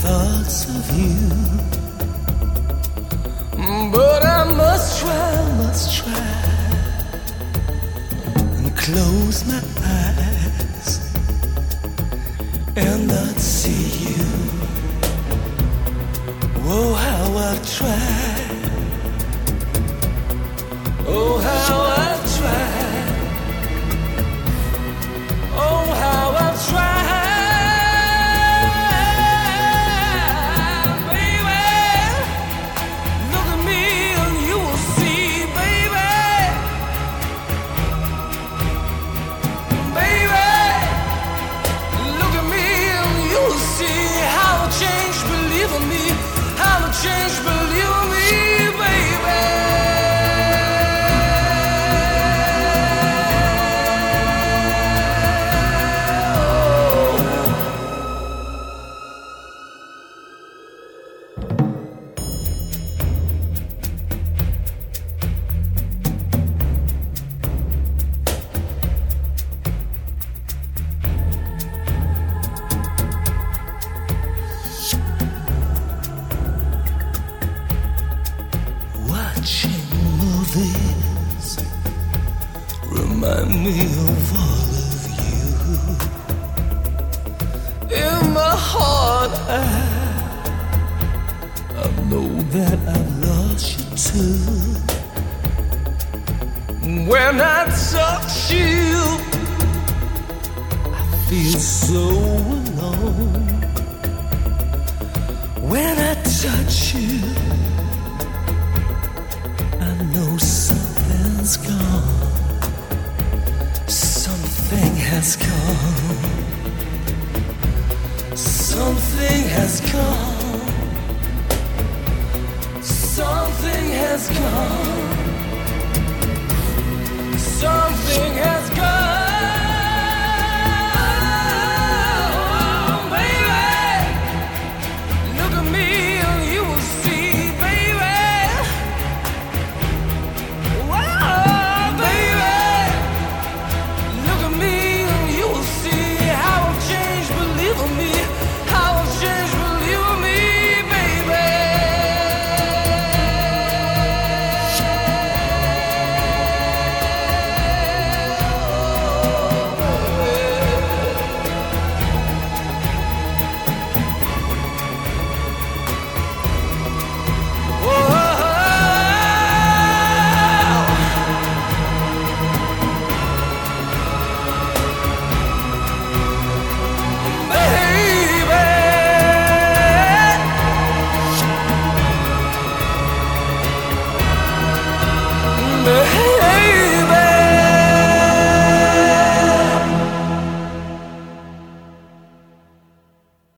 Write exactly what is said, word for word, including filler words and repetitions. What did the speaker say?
thoughts of you. But I must try, must try and close my eyes and not see you. Oh, how I've tried. Oh, how I've tried. Oh, how I've tried. Change, believe me, baby. Watching movies remind me of all of you. In my heart, I, I know that I've lost you too. When I touch you, I feel so alone. When I touch you, I know something's gone. Something has gone. Something has gone. Something has gone. Something has gone.